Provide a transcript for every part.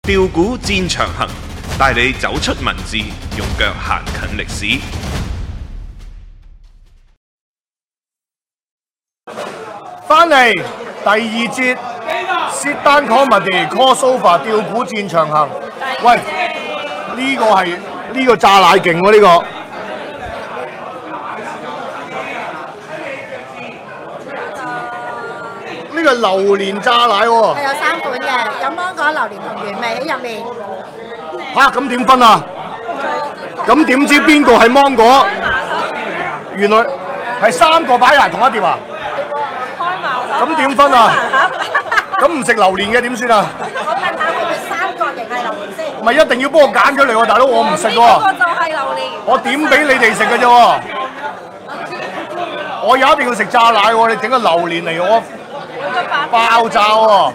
調股戰長行，帶你走出文字，用腳行近歷史。 翻嚟第二節 Sit Down Comedy Crossover 調股戰長行。喂，呢個炸奶勁喎呢個。呢個榴蓮炸奶喎。 係有3款嘅，有芒果、榴蓮同原味喺入面。 嚇，咁點分啊？咁點知邊個係芒果？原來係3個擺埋同一碟啊！咁點分啊？咁唔食榴蓮嘅點算啊？ 我問下佢哋3個型係榴蓮先。 唔係一定要幫我揀出嚟喎，大佬我唔食喎。 呢個就係榴蓮。 我點俾你哋食嘅啫喎？我有一定要食炸奶喎，你整個榴蓮嚟我爆炸喎！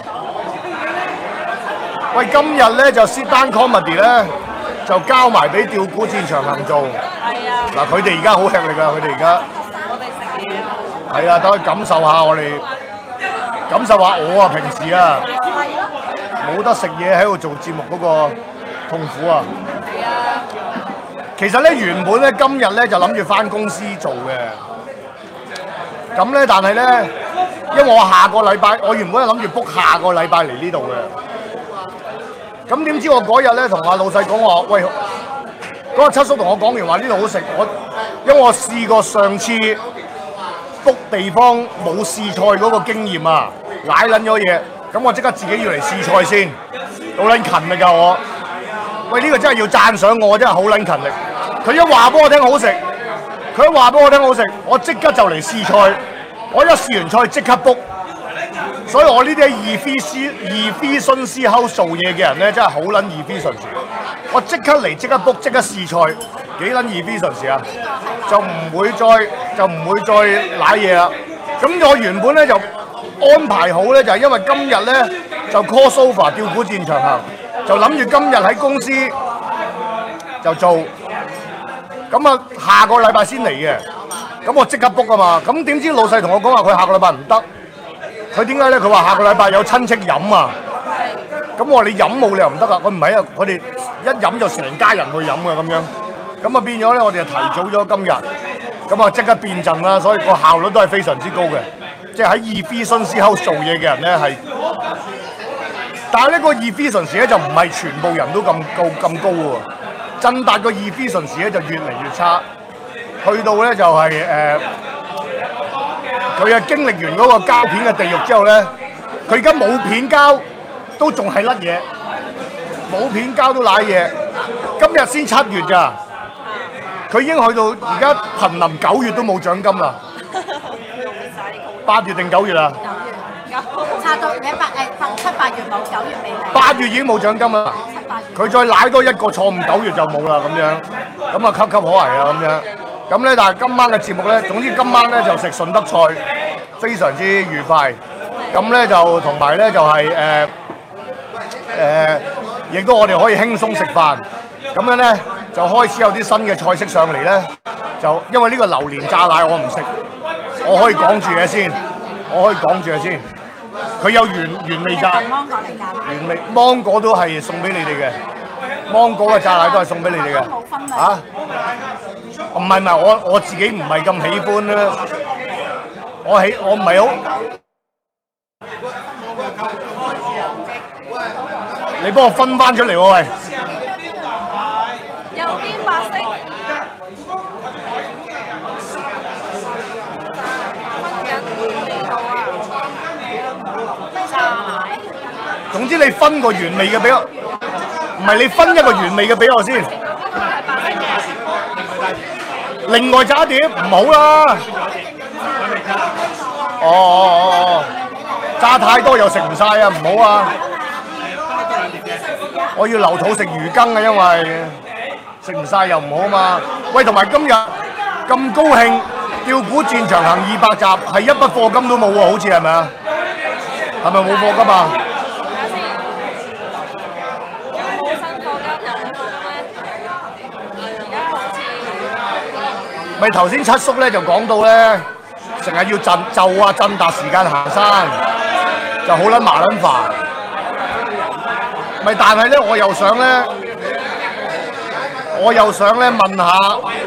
喂，今日咧就 Sit Down Comedy 咧就交埋俾調股戰長行做。 係啊。 嗱，佢哋而家好吃力啊！佢哋而家。 我哋食嘢。 係啊，等佢感受下我哋，感受下我啊平時啊冇得食嘢喺度做節目嗰個痛苦啊！ 係啊。 其實咧原本咧今日咧就諗住返公司做嘅，咁咧但係咧因為我下個禮拜我原本係諗住 book 下個禮拜嚟呢度嘅，咁點知我嗰日咧同阿老細講話，喂，嗰個七叔同我講完話呢度好食，因為我試過上次 book 地方冇試菜嗰個經驗啊，舐撚咗嘢，咁我即刻自己要嚟試菜先，好撚勤力㗎我。喂，呢個真係要讚賞我，真係好撚勤力。佢一話俾我聽好食，我即刻就嚟試菜。我一試完菜即刻 book， 所以我呢啲喺efficiency house 做嘢嘅人咧，真係好撚 efficient。我即刻嚟即刻 book 即刻試菜，幾撚 efficient啊？就唔會再舐嘢啦。咁我原本咧就安排好咧，就係因為今日咧就 crossover 調股戰長行，就諗住今日喺公司就做，咁啊下個禮拜先嚟嘅。咁我即刻 book 啊嘛。咁點知老細同我講話佢下個禮拜唔得，佢點解咧？佢話下個禮拜有親戚飲啊。咁我話你飲冇理由唔得啊！佢唔係啊，佢哋一飲就成家人去飲嘅咁樣。咁啊變咗咧，我哋就提早咗今日，咁啊即刻變陣啦，所以個效率都係非常之高嘅。即係喺 efficiency house 做嘢嘅人咧係，但係呢個 efficiency 咧就唔係全部人都咁高喎。振達個 efficiency 咧就越嚟越差，去到咧就係佢經歷完嗰個膠片嘅地獄之後咧，佢而家冇片膠都仲係甩嘢，冇片膠都瀨嘢。今日先7月咋，佢已經去到而家瀕臨9月都冇獎金啦。8月定9月啊 9月，差到7、8月冇，9月未嚟。 8月已經冇獎金啦。佢再舐多一個錯誤，9月就冇啦咁樣，咁啊岌岌可危啊咁樣。咁咧，但係今晚嘅節目咧，總之今晚咧就食順德菜，非常之愉快。咁咧就同埋咧就係亦都我哋可以輕鬆食飯。咁樣咧就開始有啲新嘅菜式上嚟咧，就因為呢個榴蓮炸奶我唔食，我可以講住嘅先，佢有原味炸，原味芒果都係送俾你哋嘅，芒果嘅炸奶都係送俾你哋嘅。嚇？唔係，我自己唔係咁喜歡啦，我唔係好。你幫我分翻出嚟喎喂！ 右邊白色。 總之你分個原味嘅俾我，唔係你分一個原味嘅俾我先。另外炸一碟唔好啦。哦，炸太多又食唔晒啊，唔好啊！我要留肚食魚羹啊，因為食唔晒又唔好嘛。喂，同埋今日咁高興，調股戰長行200集，係一筆課金都冇喎，好似係咪啊？係咪冇課金啊？咪頭先七叔咧就講到咧，成日要振達時間行山，就好撚麻撚煩。 咪但係咧，我又想咧問下，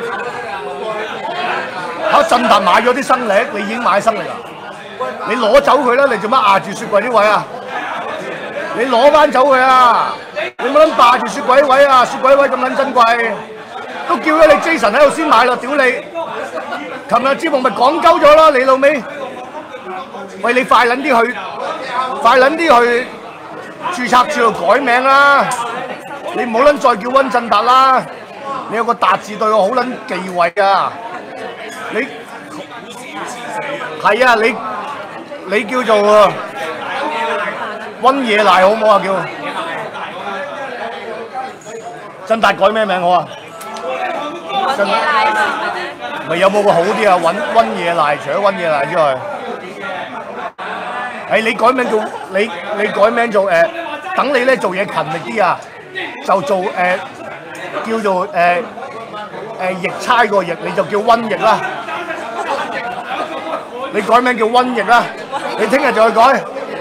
振達買咗啲生力，你已經買生力啦？你攞走佢啦！你做乜壓住雪櫃啲位啊？你攞翻走佢啊！你冇撚霸住雪櫃位啊！雪櫃位咁撚珍貴，都叫咗你 Jason 喺度先買咯！屌你！琴日節目咪講鳩咗啦！你老味，喂你快撚啲去註冊處度改名啦！你唔好撚再叫温振達啦！你有個達字對我好撚忌諱啊！你係啊！你叫做温野賴好唔好啊？叫振達改咩名好啊？ 温野賴嘛？ 咪有冇個好啲啊？温野賴，除咗温野賴之外，你改名做你改名做等你咧做嘢勤力啲啊，就做叫做役差個役，你就叫瘟疫啦。你改名叫瘟疫啦，你聽日就去改，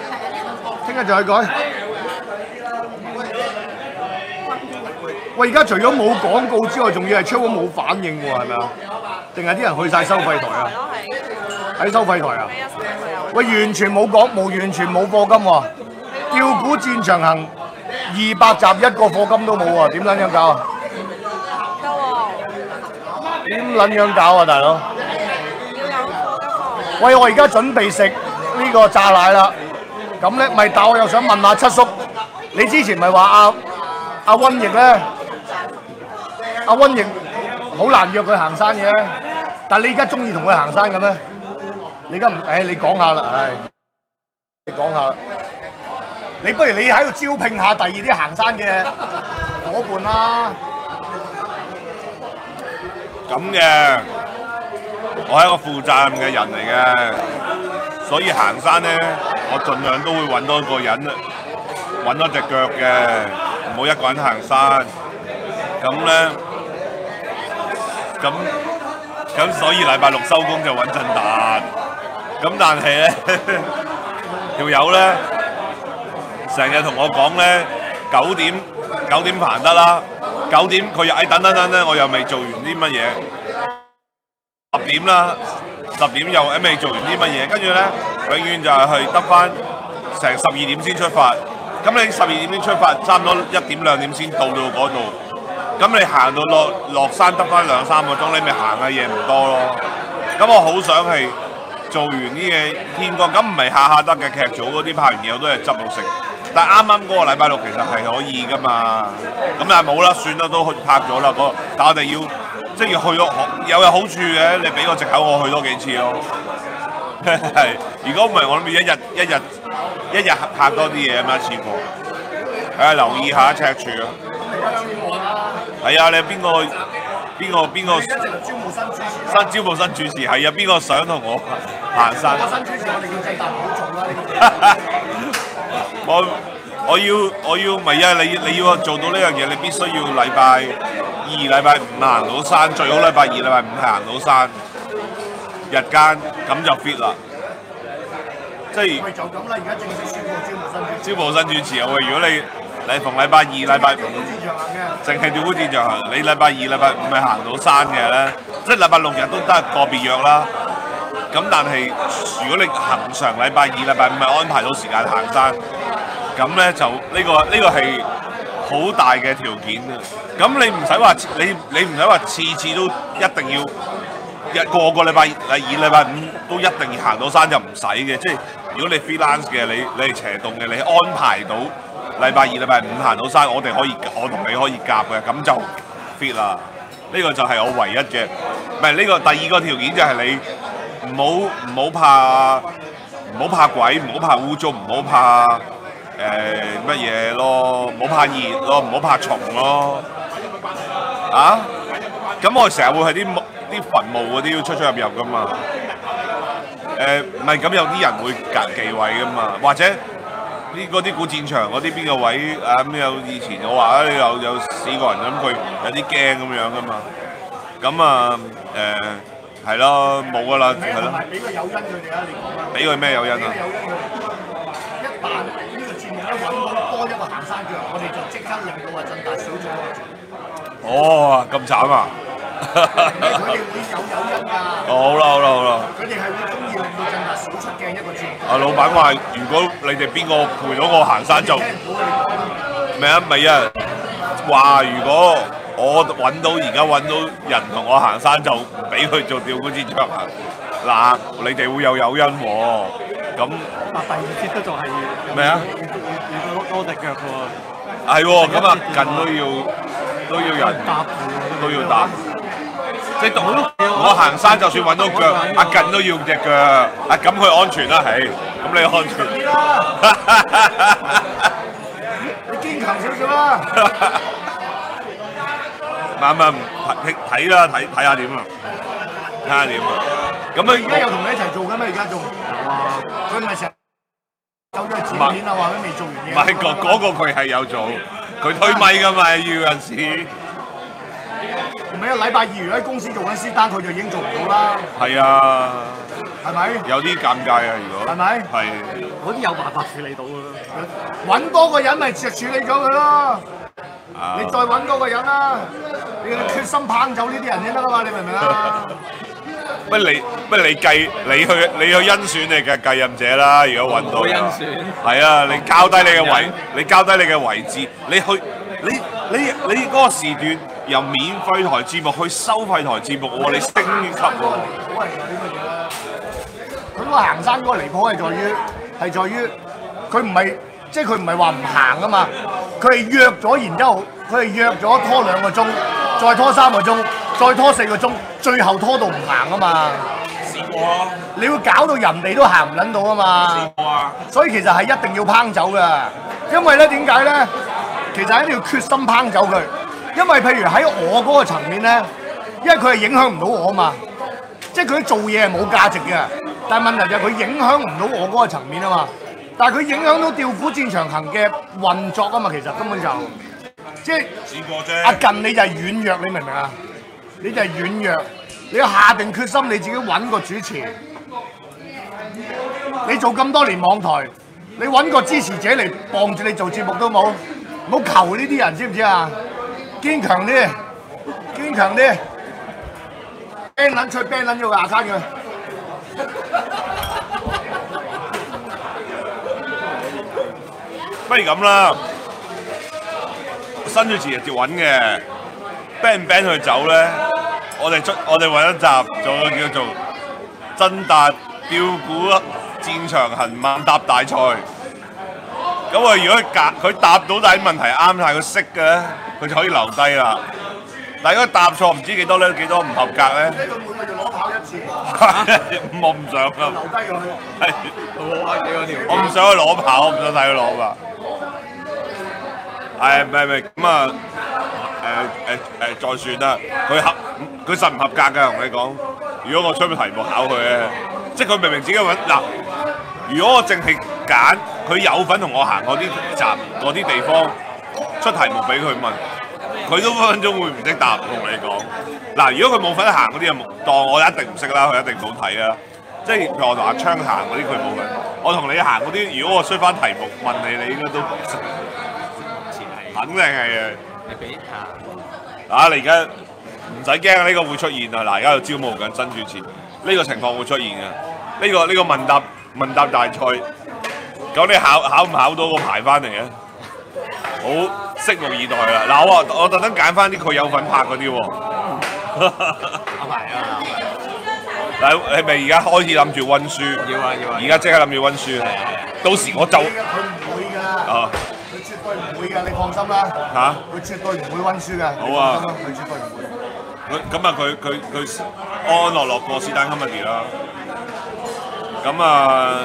喂，而家除咗冇廣告之外，仲要係超冇反應喎，係咪啊？定係啲人去晒收費台啊？喺收費台啊？喂，完全冇課金喎，吊古戰場行200集一個課金都冇喎，點撚樣搞啊？點撚樣搞啊，大佬？喂，我而家準備食呢個炸奶啦，咁咧咪，但我又想問下七叔，你之前咪話阿瘟疫咧，阿瘟疫好難約佢行山嘅，但你而家中意同佢行山嘅咩？你而家唔你講下啦，你講下啦，你不如你喺度招聘下第二啲行山嘅伙伴啦。 咁嘅，我係一個負責任嘅人嚟嘅，所以行山咧，我盡量都會揾多一個人，揾多隻腳嘅，唔好一個人行山。咁咧，咁所以禮拜六收工就揾振達。咁但係咧，條友咧成日同我講咧9點行得啦，9點佢又等咧，我又未做完啲乜嘢，10點啦，10點又未做完啲乜嘢，跟住咧永遠就係去得翻成12點先出發。咁你12點先出發，差唔多1點2點先到嗰度。咁你行到落山得翻2-3個鐘，你咪行嘅嘢唔多咯。咁我好想係做完啲嘢天光，咁唔係下下得嘅，劇組嗰啲拍完嘢我都係執到食。但係啱啱嗰個禮拜六其實係可以噶嘛，咁但係冇啦，算啦，都拍咗啦。但係我哋要去到有好處嘅，你俾個藉口我去多幾次咯。係，如果唔係我諗一日拍多啲嘢啊嘛，似乎留意下赤柱啊。係啊，你邊個招募新主持？係啊，邊個想同我行山？新主持我哋要制答好重啦。我要咪啊！你要做到呢樣嘢，你必須要禮拜2、禮拜5行到山，最好禮拜2、禮拜5係行到山。日間咁就 fit 啦。即係就咁啦，而家正式宣布招募新主持啊！喂，如果你逢禮拜2、禮拜5淨係吊古戰場行，你禮拜2、禮拜5咪行到山嘅咧，即係禮拜6日都得個別約啦。咁但係如果你恆常禮拜2、禮拜5咪安排到時間行山，咁咧就呢個係好大嘅條件啊！咁你唔使話你唔使話次次都一定要個禮拜2、禮拜5都一定要行到山就唔使嘅，即係如果你 freelance 嘅，你係斜動嘅，你安排到禮拜2、禮拜5行到山，我同你可以夾嘅，咁就 fit 啦。呢個就係我唯一嘅，唔係呢個第二個條件就係你唔好怕鬼，唔好怕污糟，唔好怕乜嘢咯，唔好怕熱咯，唔好怕蟲咯。啊？咁我成日會係啲墳墓嗰啲要出入噶嘛。唔係咁有啲人會忌諱噶嘛，或者嗰啲古戰場嗰啲邊個位啊咁有以前我話有4個人咁佢有啲驚咁樣噶嘛。咁啊係咯，冇噶啦，係咯。俾個誘因佢哋啊！你講啊。俾佢咩誘因啊？一旦呢個節目一揾到多一個行山山腳，我哋就即刻令到話鎮達少咗。 哦，咁慘啊！ 佢哋會有誘因㗎。 好啦好啦好啦。 佢哋係會中意令到鎮達少出鏡一個節目。 老闆話：如果你哋邊個陪到我行山就咩啊？咪啊！話如果我而家揾到人同我行山，就唔俾佢做吊古支槍啊！嗱，你哋會有誘因喎。咁第二節都仲係咩啊？ 要多隻腳喎。 係喎，咁啊近都要人搭都要搭。即係我行山就算揾到腳，阿近都要隻腳，咁佢安全啦，係，咁你安全。 你堅強少少啦。 啱睇啦，睇下點啊，睇下點啊。咁啊， 而家有同你一齊做緊咩？而家仲佢咪成日走咗去剪片啊？話佢未做完嘢。 唔係嗰個佢係有做，佢推咪㗎嘛，要陣時。 唔係啊！禮拜二如果喺公司做緊私單，佢就已經做唔到啦。 係啊， 係咪？ 有啲尷尬啊！如果係咪？ 係。 嗰啲有辦法處理到㗎啦。 揾多個人咪處理咗佢咯。你再揾多個人啦，你要決心拚走呢啲人先得㗎嘛？你明唔明啊？ 你計你去欣選你嘅繼任者啦。如果揾到， 欣選係啊，你交低你嘅位置，你去你嗰個時段由免費台節目去收費台節目喎，你升級喎。 佢嗰個行山嗰個離譜係在於佢唔係即係佢唔係話唔行啊嘛，佢係約咗，然之後佢係約咗拖2個鐘，再拖3個鐘，再拖4個鐘，最後拖到唔行啊嘛。 試過啊！ 你會搞到人哋都行唔撚到啊嘛。 試過啊！ 所以其實係一定要拚走㗎，因為咧點解咧？其實一定要決心拚走佢，因為譬如喺我嗰個層面咧，因為佢係影響唔到我啊嘛，即係佢做嘢係冇價值嘅，但係問題就係佢影響唔到我嗰個層面啊嘛，但係佢影響到調虎戰長行嘅運作啊嘛，其實根本就即係試過啫。 阿近你就係軟弱，你明唔明啊？你就係軟弱，你要下定決心你自己揾個主持，你做咁多年網台，你揾個支持者嚟傍住你做節目都冇。唔好求呢啲人，知唔知啊？堅強啲，堅強啲 ，ban 撚出 ban 撚咗個牙卡佢。 不如咁啦，新主持係揾嘅 ban 唔 ban 佢走咧？我哋揾一集做個叫做真達吊古戰長行問答大賽。咁啊！如果佢答到啲問題啱晒，佢識嘅咧，佢就可以留低啦。但係如果答錯唔知幾多咧，幾多唔合格咧？ 呢個每個月攞跑1次， 我唔想啊！ 留低佢。 係，我唔想去攞跑，我唔想睇佢攞㗎。係唔係咁啊？再算啦。佢實唔合格㗎，同你講。如果我出個題目考佢咧，即係佢明明自己揾嗱。如果我淨係揀佢有份同我行嗰啲集嗰啲地方出題目俾佢問，佢都分分鐘會唔識答。同你講嗱，如果佢冇份行嗰啲啊，當我一定唔識啦，佢一定冇睇啦。即係譬如我同阿昌行嗰啲，佢冇份。我同你行嗰啲，如果我出翻題目問你，你應該都唔識。肯定係嘅。 你俾下你而家唔使驚啊！呢個會出現啊！嗱，而家又招募緊新主持，呢個情況會出現嘅。呢個問答大賽，咁你考唔考到個牌翻嚟啊？好，拭目以待啦！嗱，我特登揀翻啲佢有份拍嗰啲喎。 考牌啊！ 嗱，你咪而家開始諗住温書？ 要啊！ 而家即刻諗住温書。到時我就佢唔會㗎。 啊， 佢絕對唔會㗎，你放心啦。 嚇？ 佢絕對唔會温書㗎。 好啊佢絕對唔會。 佢安安樂樂過是但 comedy 啦。咁啊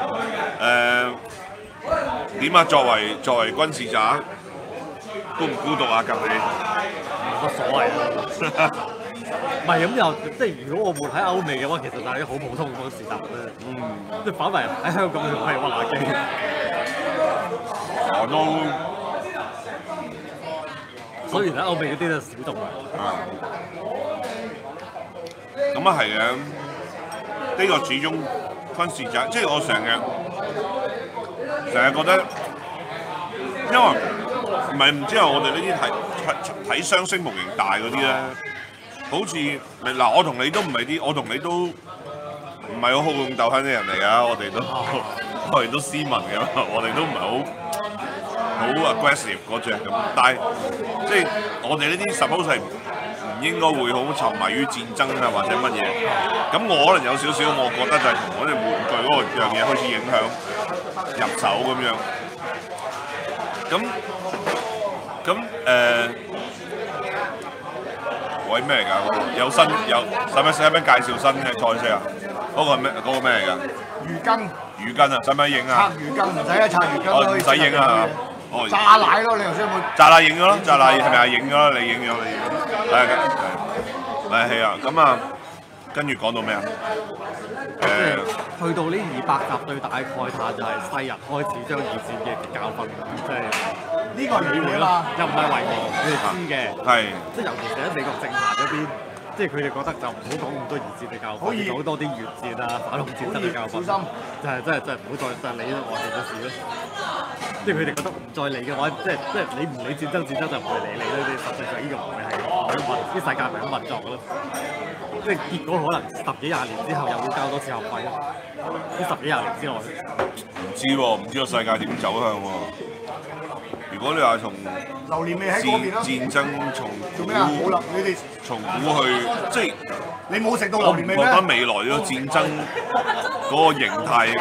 點啊？作為軍事長，孤唔孤獨啊？隔你冇乜所謂啊！唔係咁又即係如果我活喺歐美嘅話，其實就係啲好普通嘅事集咧。即係反為喺香港仲係屈拿機。 我都所以喺歐美嗰啲就少眾啊。 咁啊係嘅，呢個始終軍事長，即係我成日覺得，因為唔係唔知係我哋呢啲睇雙星模型大嗰啲咧，好似嗱我同你都唔係啲，我同你都唔係好好勇鬥狠嘅人嚟㗎，我哋都斯文嘅，我哋都唔係好 aggressive 嗰隻咁，但係即係我哋呢啲 suppose 係唔應該會好沉迷於戰爭啊或者乜嘢，咁我可能有少少，我覺得就係同我哋玩具嗰個樣嘢開始影響入手咁樣，喂咩嚟㗎？有新有使唔使介紹新嘅菜式啊？嗰個咩嚟㗎？魚羹啊，使唔使影啊？ 拆魚羹唔使啊，拆魚羹唔使影啊！哦， 炸奶咯，你頭先有冇？ 炸奶影咗咯，炸奶係咪啊？影咗啦，你影咗。係啊，咁啊，跟住講到咩啊？ 去到呢200集最大嘅慨嘆就係世人開始將二戰嘅教訓，即係呢個係咩啊嘛？ 又唔係遺忘，佢哋知嘅， 係， 即係尤其是喺美國政壇嗰邊。即係佢哋覺得就唔好講咁多二戰嘅教訓，講多啲越戰啊、反恐戰爭嘅教訓，就係真係唔好再理外地嘅事咯。即係佢哋覺得唔再理嘅話，即係你唔理戰爭就唔會理你啦。你實際上呢個唔係啲世界唔係咁運作嘅咯。即係結果可能10幾20年之後又會交多次學費咯。呢10幾20年之內， 唔知個世界點走向喎。如果你話從榴蓮味喺嗰邊咯， 戰爭從做咩啊？好啦，你哋從古去，即係你冇食到榴蓮味咩？ 我覺得未來呢個戰爭嗰個形態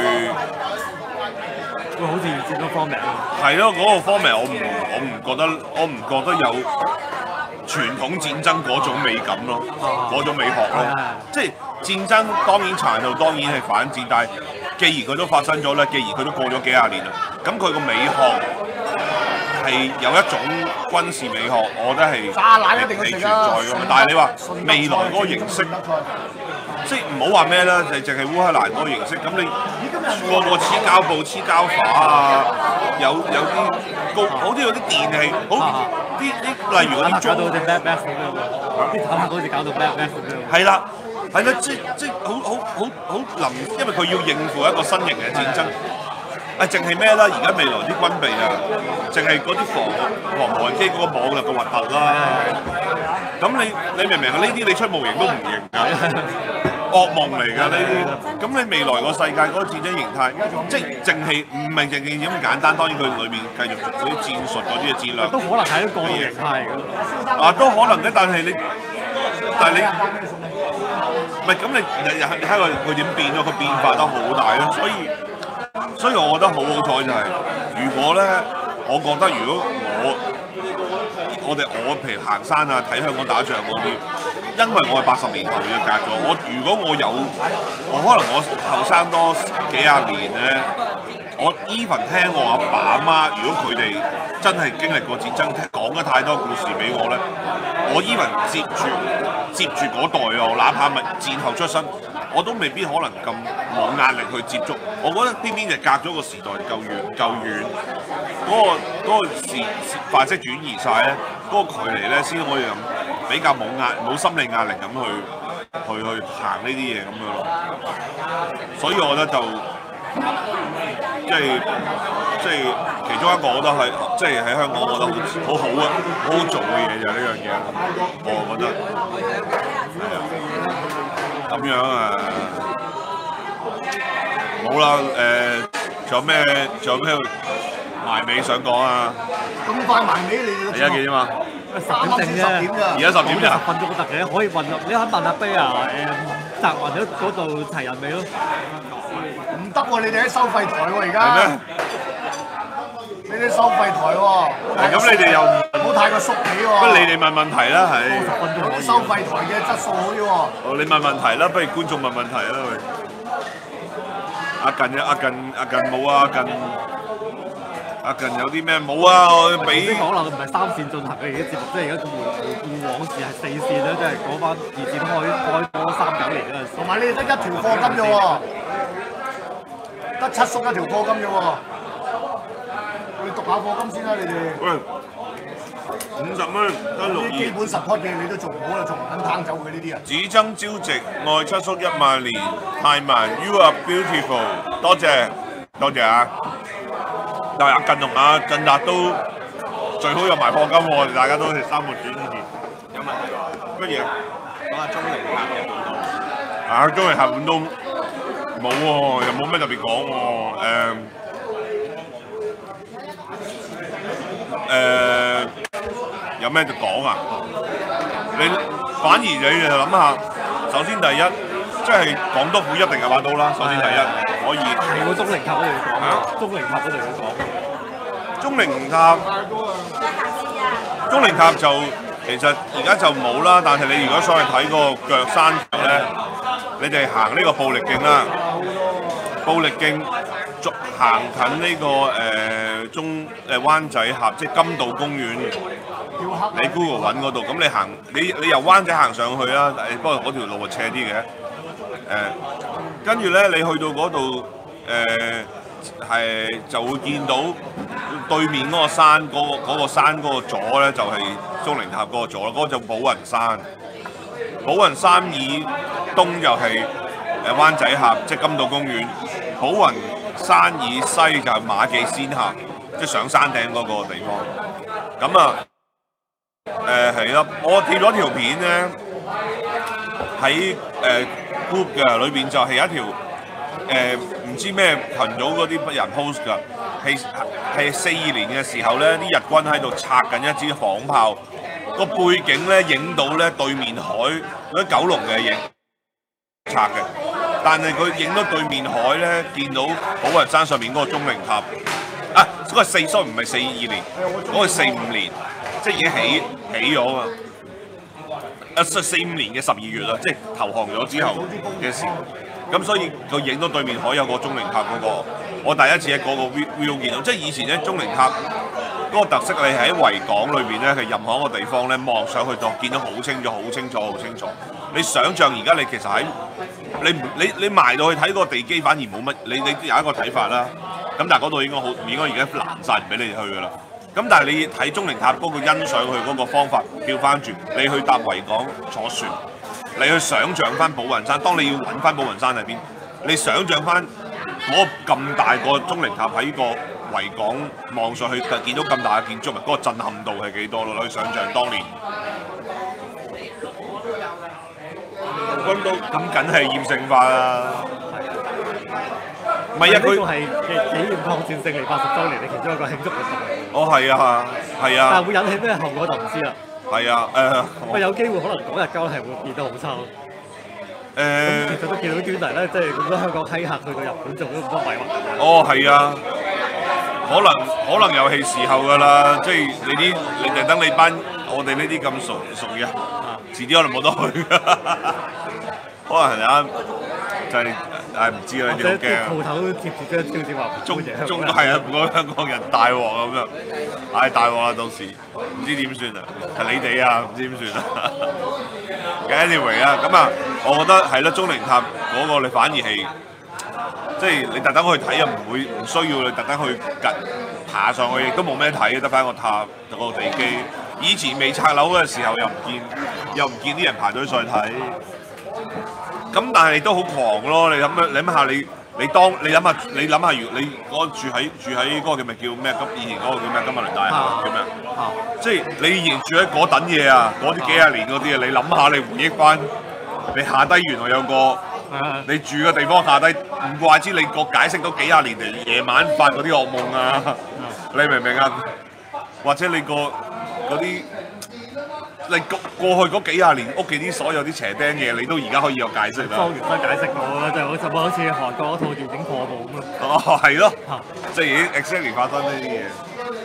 會好似二戰嗰方面係咯，嗰個方面我唔覺得有傳統戰爭嗰種美感咯，嗰種美學咯。即係戰爭當然殘酷，當然係反戰，但係既然佢都發生咗咧，既然佢都過咗幾廿年啦，咁佢個美學係有一種軍事美學，我覺得係炸奶一定要食存在㗎嘛。但係你話未來嗰個形式，即係唔好話咩啦，就淨係烏克蘭嗰個形式。咁你個個黐膠布、黐膠化啊，有啲高，好似有啲電器，好啲例如嗰啲搞到隻 Mad Max 咁樣，啲坦克好似搞到 Mad Max 咁樣。 係啦，即係好臨，因為佢要應付一個新型嘅戰爭。淨係咩啦？而家未來啲軍備啊，淨係嗰啲防無人機嗰個網就咁核突啦。咁你明唔明啊？呢啲你出模型都唔型㗎，噩夢嚟㗎呢啲。咁你未來個世界嗰個戰爭形態，即係淨係唔係淨係咁簡單。當然佢裏面繼續嗰啲戰術嗰啲嘅戰略， 都可能係一個過渡形態嚟㗎。 都可能嘅，但係你唔係咁你睇佢點變咯？佢變化得好大咯，所以我覺得好好彩就係，如果咧，我覺得如果我譬如行山啊、睇香港打仗嗰啲，因為我係80年後嘅隔咗，如果我可能我後生多幾廿年咧，我 even 聽我阿爸阿媽，如果佢哋真係經歷過戰爭，講咗太多故事俾我咧，我 even 接住嗰代啊，哪怕咪戰後出身，我都未必可能咁冇壓力去接觸。我覺得偏偏就隔咗個時代夠遠，嗰個範式轉移晒咧，嗰個距離咧先可以咁比較冇心理壓力咁去行呢啲嘢咁樣咯。所以我覺得就即係其中一個，我覺得係即係喺香港，我覺得好好啊，好好做嘅嘢就係呢樣嘢。我覺得係啊，咁樣啊。冇啦，仲有咩埋尾想講啊？ 咁快埋尾你哋？ 而家幾點啊 10點正啫， 而家10點咋？ 10分鐘得嘅，可以問你肯問阿飛啊，集運咗嗰度齊人未咯？ 唔得喎，你哋喺收費台喎而家。 係咩？ 你哋收費台喎。 咁你哋又唔好太過縮起喎。 不如你哋問問題啦，係。 啲收費台嘅質素好啲喎。 哦，你問問題啦，不如觀眾問問題啦，喂。阿近冇啊，阿近有啲咩冇啊？我俾啲講啦，唔係3線進行嘅而家節目，即係而家回顧往事係4線啦，即係講翻2戰開波39年嗰陣時。 同埋你哋得一條課金啫喎，得七叔一條課金啫喎。你讀下課金先啦，你哋。 喂，50蚊得6 啲基本 support 嘅你都做唔好啦，仲唔肯攤走佢呢啲人。 只爭朝夕，愛七叔1萬年，泰文 You are beautiful，多謝啊！但係阿近同阿振達都最好有埋課金喎，大家都係三個轉字。 有問題喎。 乜嘢？ 講下中零塔嘅本度。 啊，中零塔本都冇喎，又冇咩特別講喎。有咩就講啊？你反而你就諗下，首先第一，即係港督府一定有把刀啦。首先第一可以。 係喎，中零塔嗰度要講啊，中零塔嗰度要講。 中零塔，中零塔就其實而家就冇啦，但係你如果想去睇個腳山腳咧，你哋行呢個布力徑啦，布力徑行近呢、個灣仔峽，即係金道公園。你 Google 揾嗰度，咁你行你由灣仔行上去啦，不過嗰條路係斜啲嘅。跟住咧，你去到嗰度係就會見到對面嗰個山，嗰個山嗰個左咧就係中零塔嗰個左啦，嗰、個就寶雲山。寶雲山以東就係灣仔峽，即係金道公園。寶雲山以西就係馬記仙峽，即係上山頂嗰個地方。咁啊係啦，我貼咗條片咧喺group 嘅裏邊，就係一條唔知咩群組嗰啲人 post 㗎，係42年嘅時候咧，啲日軍喺度拆緊一支仿炮，個背景咧影到咧對面海嗰啲九龍嘅影拆嘅，但係佢影到對面海咧，見到寶雲山上面嗰個中零塔啊，嗰個sorry唔係42年，嗰個45年，即係已經起咗啊！45年嘅12月啦，即係投降咗之後嘅事。咁所以佢影到對面海有個中零塔嗰個，我第一次喺嗰個 view 見到，即係以前咧中零塔嗰個特色，你喺維港裏邊咧，係任何一個地方咧望上去就見到好清楚、好清楚、好清楚。你想象而家你其實喺你埋到去睇個地基，反而冇乜，你有一個睇法啦。咁但係嗰度應該而家攔晒唔俾你哋去㗎啦。咁但係你睇中零塔嗰個欣賞佢嗰個方法，調翻轉，你去搭維港坐船，你去想像翻寶雲山。當你要揾翻寶雲山喺邊，你想像翻嗰個咁大個中零塔喺個維港望上去，見到咁大嘅建築物，嗰個震撼度係幾多咯？你去想像當年，軍都咁梗係厭勝化啦。唔係啊，佢係紀念抗戰勝利80週年嘅其中一個慶祝活動。 哦，係啊，係啊。 但係會引起咩後果就唔知啦。 係啊， 有機會可能港日交係會變得好差。其實都見到啲端倪咧，即係咁多香港閪客去到日本做咗咁多迷惑。 哦，係啊，可能又係時候㗎啦，即係你就等你班我哋呢啲咁熟嘅，遲啲可能冇得去。可能係啊，就係唔知啦，呢啲好驚。鋪頭貼住張招紙話中係啊，唔該香港人大鑊咁樣，大鑊啦到時，唔知點算啊？係你哋啊，唔知點算啊？Anyway 啊，咁啊，我覺得係咯，中零塔嗰個你反而係，即係你特登去睇又唔需要你特登去爬上去，亦都冇咩睇，得翻個塔個地基。以前未拆樓嘅時候又唔見啲人排隊上去睇。咁但係你都好狂咯！你諗下你諗下，如你嗰住喺嗰個叫咩以前嗰個叫咩金馬倫大廈叫咩？即係你以前住喺嗰等嘢啊，嗰啲幾廿年嗰啲啊，你諗下，你回憶翻，你下低原來有個你住嘅地方下低，唔怪之你個解釋到幾廿年嚟夜晚發嗰啲噩夢啊！你明唔明啊？或者你嗰啲。你過去嗰幾廿年屋企啲所有啲邪釘嘢，你都而家可以有解釋啦。方元生解釋到啦，就好似韓國嗰套電影破布咁咯。 哦，係咯，即係已經 exactly 發生呢啲嘢。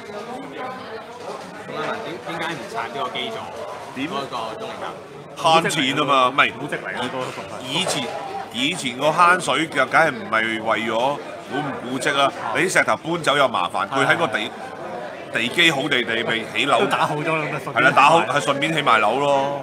咁啊，點解唔拆呢個基座？點嗰個中零塔？ 慳錢啊嘛，唔係古蹟嚟嘅都以前個慳水就梗係唔係為咗古蹟啦？你啲石頭搬走又麻煩，佢喺個地基好地未起樓， 都打好咗啦， 係啦，打好係順便起埋樓咯。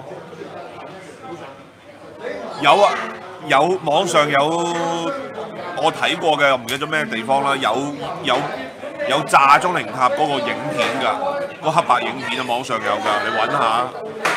有啊，有網上有我睇過嘅，唔記得咗咩地方啦。有炸中零塔嗰個影片㗎，個黑白影片啊，網上有㗎，你揾下。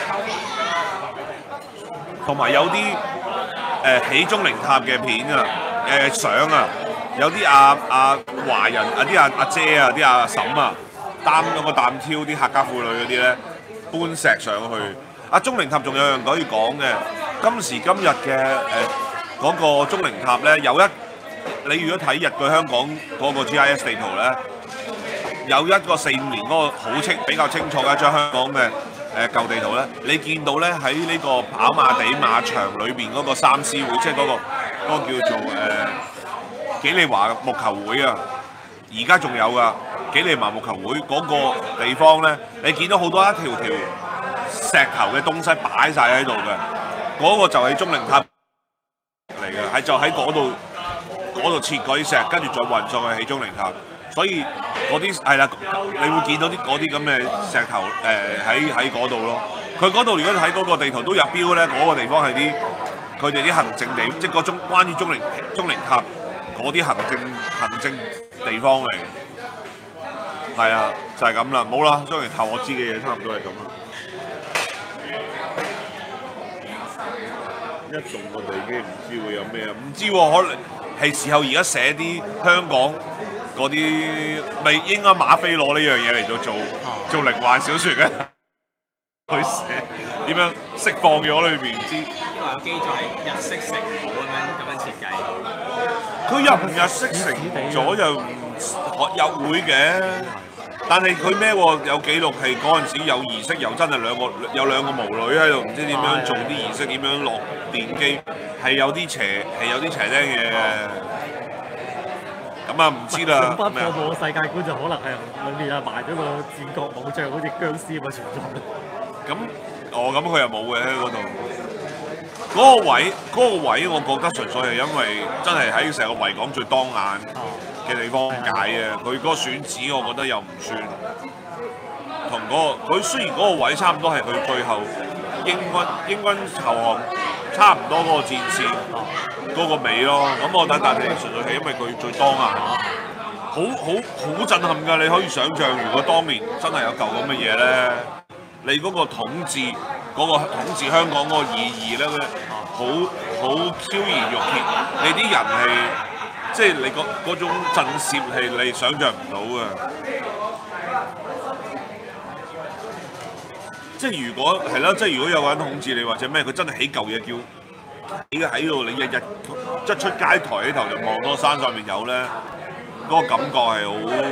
同埋有啲起中零塔嘅片啊，相啊，有啲華人啊，啲阿姐啊，啲阿嬸啊。 擔嗰個擔挑啲客家婦女嗰啲咧搬石上去。鐘靈塔仲有樣可以講嘅，今時今日嘅嗰個鐘靈塔咧，你如果睇日據香港嗰個 GIS 地圖咧，有一個4、5年嗰個比較清楚嘅一張香港嘅舊地圖咧，你見到咧喺呢個跑馬地馬場裏邊嗰個三獅會，即係嗰個叫做紀利華木球會啊，而家仲有噶紀利華木球會嗰個地方咧，你見到好多一條條石頭嘅東西擺晒喺度嘅，嗰個就係鐘靈塔嚟嘅，係就喺嗰度切嗰啲石，跟住再運上去起鐘靈塔。所以嗰啲係啦，你會見到嗰啲咁嘅石頭喺嗰度咯。佢嗰度如果喺嗰個地圖都有標咧，嗰個地方係佢哋啲行政地，即係嗰種關於鐘靈塔嗰啲行政地方嚟。係啊，就係咁啦，冇啦，鐘靈塔我知嘅嘢差唔多係咁啦。一棟個地基唔知會有咩啊？唔知喎，可能係時候而家寫啲香港嗰啲，咪應該馬飛攞呢樣嘢嚟到做靈幻小説嘅，去寫點樣釋放咗裏邊唔知。 因為個基座係日式城堡咁樣設計。 佢又唔日式城咗又有會嘅，但係佢咩喎？有記錄係嗰陣時有儀式，又真係有兩個巫女喺度，唔知點樣做啲儀式，點樣落電機，係有啲邪釘嘢嘅。咁啊唔知啦。 講翻破布嘅世界觀就可能係裏面埋咗個戰國武將，好似僵屍咁嘅存在。 咁佢又冇嘅喺嗰度。嗰個位，我覺得純粹係因為真係喺成個維港最當眼嘅地方解嘅。佢嗰個選址，我覺得又唔算同佢雖然嗰個位差唔多係佢最後英軍投降差唔多嗰個戰線嗰個尾咯。咁我覺得，但係純粹係因為佢最當眼，好震撼㗎！你可以想像，如果當年真係有嚿咁嘅嘢咧，你嗰個統治香港嗰個意義咧，好飄然欲揭。你啲人係即係你嗰種震懾係你想像唔到嘅。即係如果係啦，即係如果有個人統治你或者咩，佢真係起嚿嘢叫你喺度，你日日一出街抬起頭就望到山上面有咧，嗰個感覺係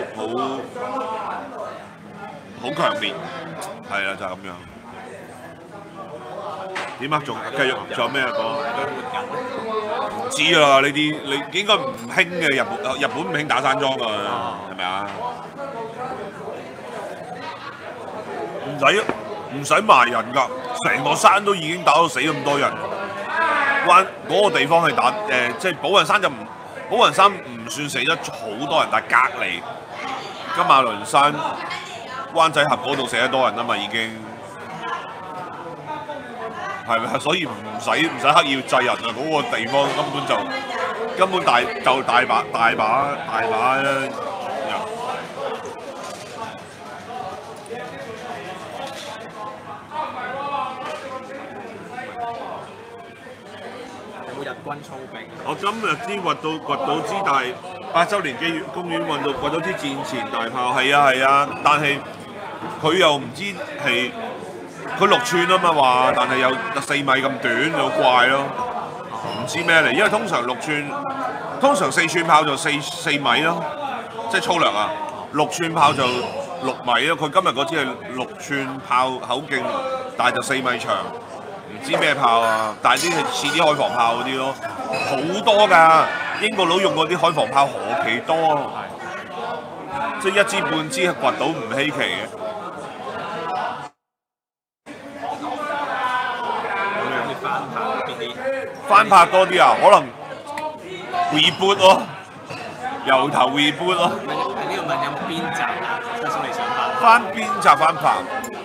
好強烈。係啦，就係咁樣。點啊？仲繼續仲有咩講？唔知啊！呢啲你應該唔興嘅，日本唔興打山莊㗎，係咪啊？唔使埋人㗎，成個山都已經打到死咁多人。嗰個地方係即係寶雲山唔算死得好多人，但係隔離金馬倫山、灣仔峽嗰度死得多人啊嘛，已經係咪？所以唔使刻意制人啊！嗰個地方根本大把人。 有冇日軍操兵？ 我今日先掘到支8週年公園掘到支戰前大炮，係啊，但係佢又唔知係佢6寸啊嘛話，但係有4米咁短，好怪咯，唔知咩嚟，因為通常4寸炮就4米咯，即係粗略啊，6寸炮就6米咯，佢今日嗰支係6寸炮口徑，但係就4米長。唔知咩炮啊，但係啲係似啲海防炮嗰啲咯，好多㗎。英國佬用嗰啲海防炮何其多，即係1支半支掘到唔稀奇嘅。翻拍多啲啊，可能 reboot 咯，由頭 reboot 咯。 喺呢度問有冇邊集啊？張叔你想拍？ 翻邊集翻拍？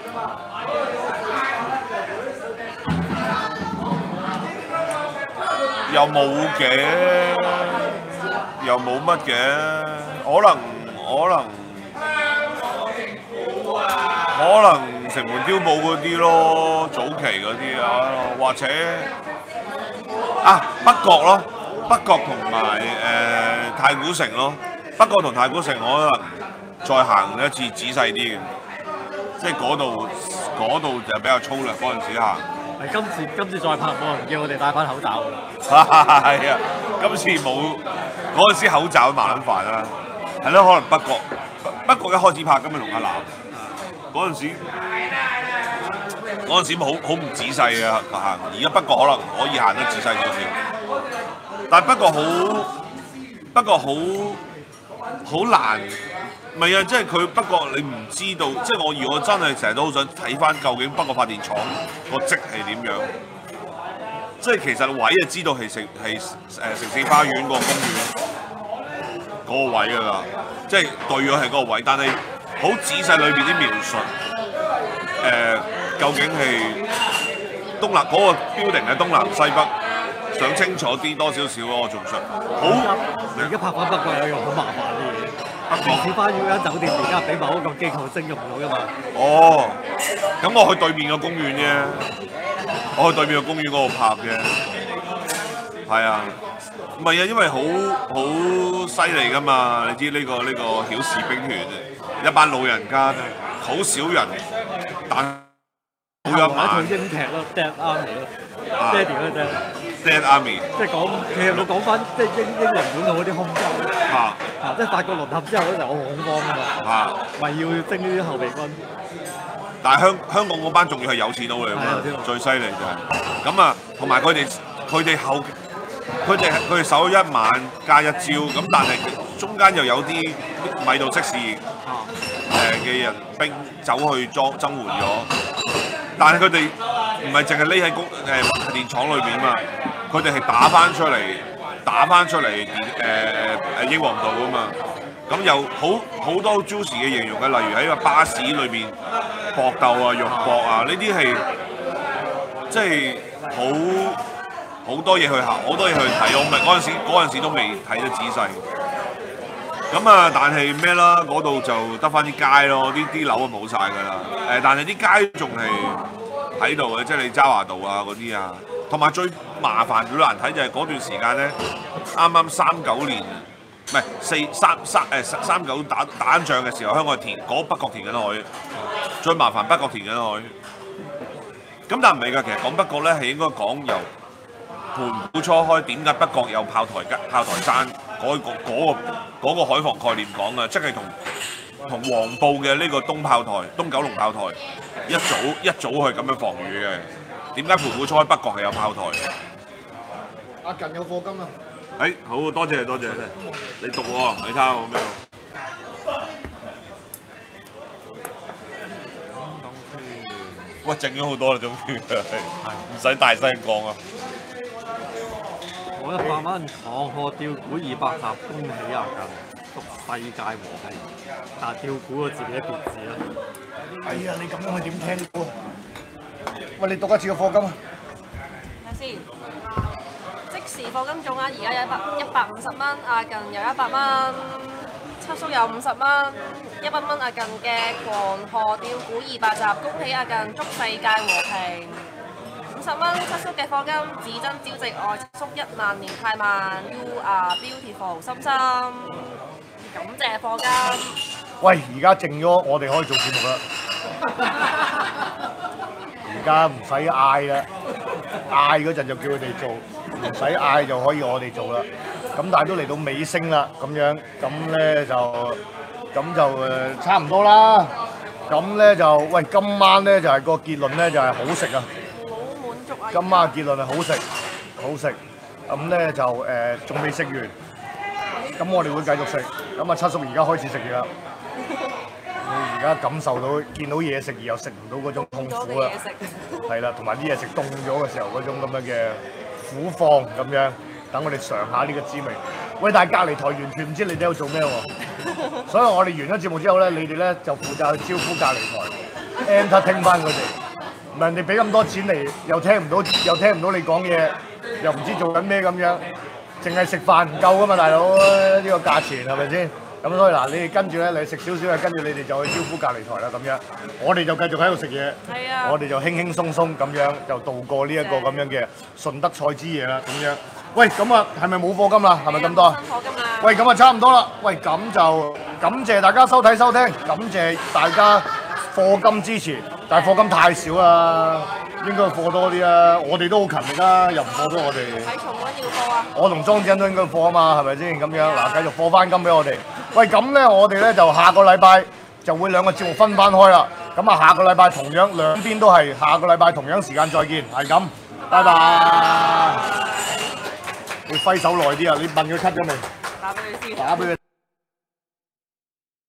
又冇嘅，又冇乜嘅，可能城門碉堡嗰啲咯，早期嗰啲啊，或者北角咯，北角同埋太古城咯，北角同太古城可能再行一次仔細啲嘅，即係嗰度就比較粗略嗰陣時行。 今次再拍冇人叫我哋戴翻口罩。 係啊，今次冇嗰陣時口罩麻撚煩啦，係咯，可能北角一開始拍今日龍亞男嗰陣時好唔仔細嘅行，而家北角可能可以行得仔細少少，但係北角好難，唔係啊，即係佢北角你唔知道，即係我如果真係成日都好想睇翻究竟北角發電廠個積係點樣。即係其實位就知道係城市花園個公園嗰個位㗎啦，即係對咗係嗰個位，但係好仔細裏邊啲描述，究竟係東南嗰個 building 喺東南西北，想清楚啲多少少嗰個描述。好， 而家拍翻北角有樣好麻煩啲嘢，城市花園間酒店而家俾某一個機構徵用咗㗎嘛。 哦，咁我去對面個公園啫。我去對面個公園嗰度拍嘅，係啊，唔係啊，因為好犀利噶嘛，你知呢個曉士兵團一班老人家，好少人，但好有買套英劇咯 ，Dead Army 咯 ，Daddy 嗰隻 Dead Army， 即係其實佢講翻即係英倫本土嗰啲空軍，即係法國淪陷之後嗰陣好恐慌㗎嘛，咪要徵呢啲後備軍。 但係香港嗰班仲要係有錢佬嚟㗎嘛，最犀利就係咁啊！同埋佢哋守咗一晚加一朝，咁但係中間又有啲米道即時嘅人兵走去增援咗，但係佢哋唔係淨係匿喺電廠裏邊嘛，佢哋係打翻出嚟英皇道啊嘛。咁有好多 juicy 嘅形容嘅，例如喺個巴士裏邊搏鬥啊、肉搏啊，呢啲係即係好多嘢去行，好多嘢去睇。我咪嗰陣時都未睇得仔細。咁啊，但係咩啦？嗰度就得翻啲街咯，啲樓啊冇晒㗎啦。但係啲街仲係喺度嘅，即係你渣華道啊嗰啲啊。同埋最麻煩最難睇就係嗰段時間咧，啱啱39年。唔係39打緊仗嘅時候，香港係北角填緊海，最麻煩北角填緊海。咁但係唔係㗎，其實講北角咧係應該講由盤古初開，點解北角有炮台山嗰個海防概念講嘅，即係同黃埔嘅呢個東九龍炮台一早係咁樣防禦嘅。點解盤古初開北角係有炮台？ 阿近有課金啊！ 好多謝，你讀喎，你睇下我咩？喂，剩咗好多啦，總之唔使大聲講啊！ 我100蚊狂賀吊古200集，恭喜啊！祝世界和平。但係吊古我自己一別字啦。 哎呀，你咁樣去點聽歌？喂，你讀一次個課金啊！ 睇先。即時課金總額而家有150蚊，阿近有100蚊，七叔有50蚊，100蚊阿近嘅狂賀吊古200集，恭喜阿近，祝世界和平。50蚊七叔嘅課金，只真招直愛，七叔10000年太慢 ，You are beautiful，心心，感謝課金。 喂，而家靜咗，我哋可以做節目啦。而家唔使嗌啦，嗌嗰陣就叫佢哋做。唔使嗌就可以我哋做啦，咁但係都嚟到尾聲啦，咁樣咁咧就差唔多啦，咁咧就喂今晚咧就係個結論咧就係好食啊， 好滿足啊！ 今晚結論係好食，咁咧就仲未食完，咁我哋會繼續食，咁啊七叔而家開始食嘢啦。而家感受到見到嘢食而又食唔到嗰種痛苦啦，係啦，同埋啲嘢食凍咗嘅時候嗰種咁樣嘅苦況咁樣，等我哋嘗下呢個滋味。喂，但係隔離台完全唔知你哋喺度做咩喎，所以我哋完咗節目之後咧，你哋咧就負責去招呼隔離台 entertain 翻佢哋。唔係人哋俾咁多錢嚟，又聽唔到你講嘢，又唔知做緊咩咁樣，淨係食飯唔夠噶嘛，大佬呢個價錢係咪先？咁所以嗱，你哋跟住咧，你食少少嘅，跟住你哋就去招呼隔離台啦，咁樣。我哋就繼續喺度食嘢，我哋就輕輕鬆鬆咁樣就度過呢一個咁樣嘅順德菜之夜啦，咁樣。 喂，咁啊，係咪冇課金啦？係咪咁多？ 新課金啦。 喂，咁啊差唔多啦。喂，咁就感謝大家收睇收聽，感謝大家課金支持，但係課金太少啦，應該課多啲啊！我哋都好勤力啦，又唔課咗我哋。 睇重溫要課啊！ 我同莊子欣都應該課啊嘛，係咪先？咁樣嗱，繼續課翻金俾我哋。喂，咁咧我哋咧就下個禮拜就會兩個節目分翻開啦。咁啊，下個禮拜同樣兩邊都係下個禮拜同樣時間再見，係咁，拜拜。你揮手耐啲啊！你問佢 cut 咗未？ 打俾佢先。 打俾佢。